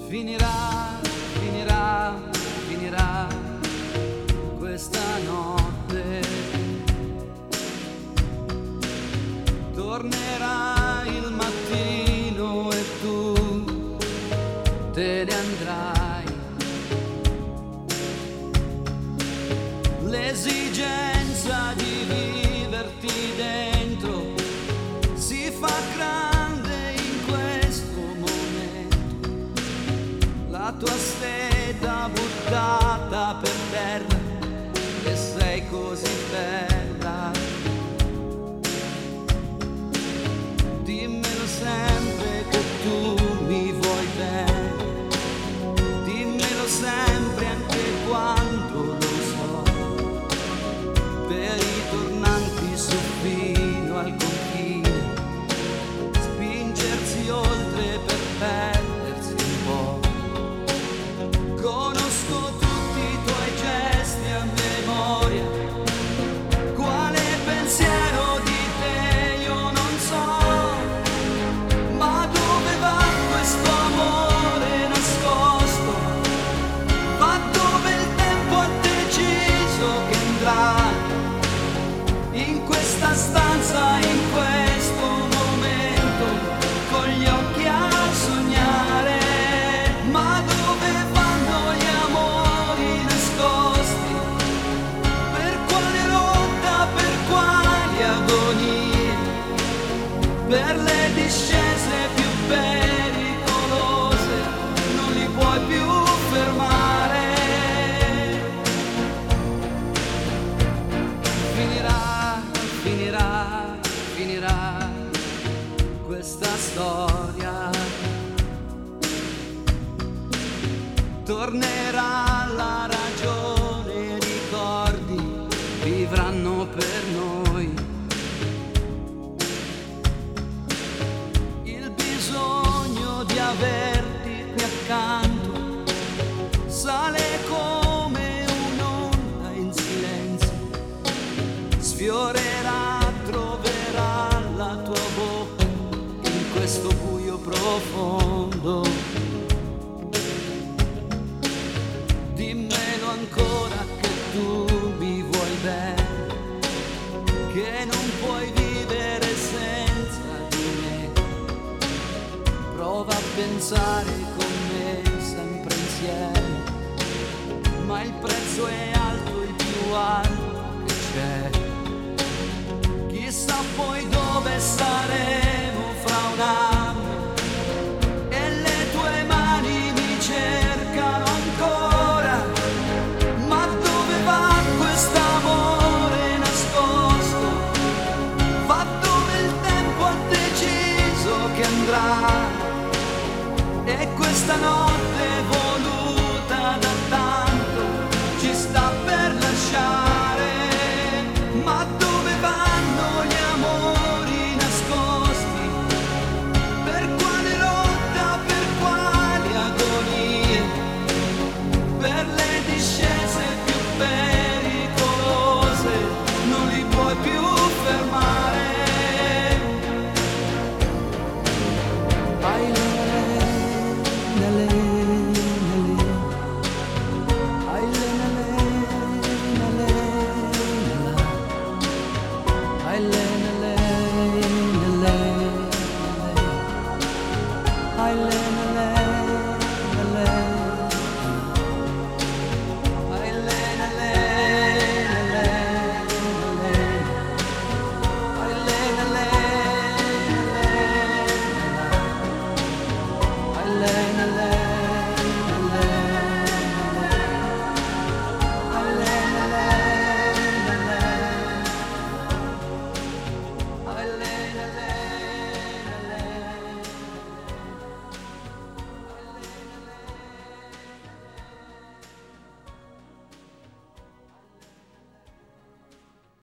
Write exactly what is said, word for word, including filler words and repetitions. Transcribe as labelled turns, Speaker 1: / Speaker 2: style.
Speaker 1: Finirà, finirà, finirà questa notte. Tornerà il mattino e tu te ne andrai. L'esigenza di viverti dentro si fa grande in questo momento. La tua seta buttata per terra e sei così bella. Dimmelo sempre che tu mi vuoi bene. Dimmelo sempre anche quando lo so. Per i tornanti su fino al confine, spingersi oltre per perdersi un po'. Conosco tutti i tuoi gesti a memoria. Quale pensiero di te io non so, ma dove va questo amore nascosto? Va dove il tempo ha deciso che andrà. In questa stanza, in questo momento, con gli occhi a sognare. Ma dove vanno gli amori nascosti? Per quale rotta, per quali agonie? Per le discese più pericolose non li puoi più fermare. Finirà, finirà, finirà questa storia. Tornerà la ragione, i ricordi vivranno per noi. Il bisogno di averti qui accanto sale come un'onda in silenzio. Sfiorerà, troverà la tua bocca in questo buio profondo. Dimmelo ancora che tu mi vuoi bene, che non puoi vivere senza di me. Prova a pensare con me sempre insieme, ma il prezzo è alto, il più alto che c'è. Chissà poi dove saremo fra un anno e le tue mani mi cercano ancora. Ma dove va quest'amore nascosto? Va dove il tempo ha deciso che andrà. E questa notte voluta da tanto ci sta per lasciare. Ma dove vanno gli amori nascosti? Per quale lotta, per quali agonie? Per le discese più pericolose non li puoi più fermare. Ai le, le, le, le, ai le, le, le, le, le, ai le, le, le, le, le, ai le.